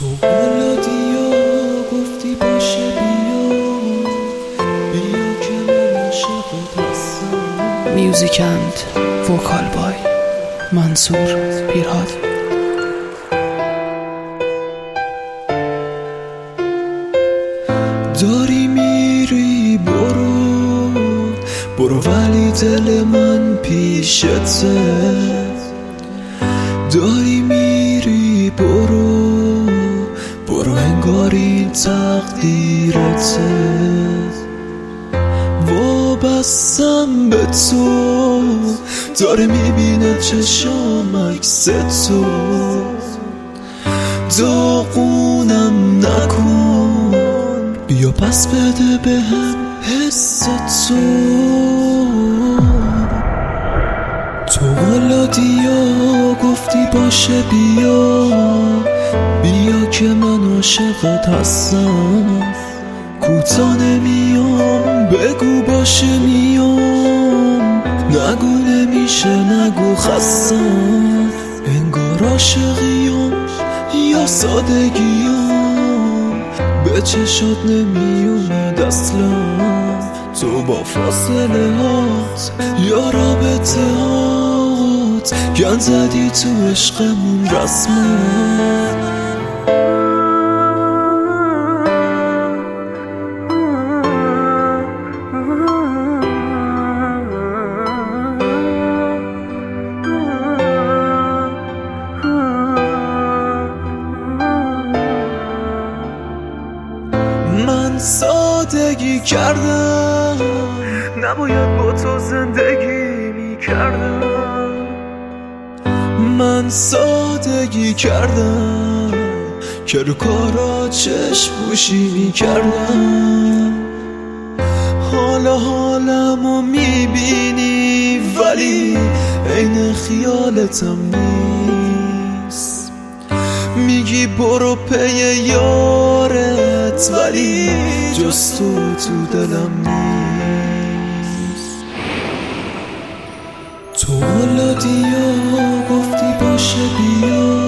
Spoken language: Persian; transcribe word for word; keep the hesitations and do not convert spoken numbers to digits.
تو بلادی و گفتی باشه بیا بیا که من عاشقت هستم. میوزیک اند وکال بای منصور پیرهادی. داری میری برو برو ولی دل من پیشته. داری میری برو برو انگار این تقدیرته. وابستم به تو داره میبینه چشام عکس تو. داغونم نکن بیا پس بده به هم حس تو. تو ولادی یا گفتی باشه بیا بیا که من عاشقت هستم. کوتا نمیام بگو باشه میام، نگو نمیشه نگو خستم. انگار عاشقیم یا سادگیم به چشات نمیومد اصلا. تو با فاصله هات یا رابطه هات گن زدی تو عشقمون رسما. من سادگی کردم نباید با تو زندگی می کردم. من سادگی کردم که رو کارا چشم پوشی می کردم. حالا حالمو می بینی ولی عین خیالتم نیست. میگی برو پی یارت ولی جز تو تو دلم نیست. تو ولادی یا گفتی باشه بیا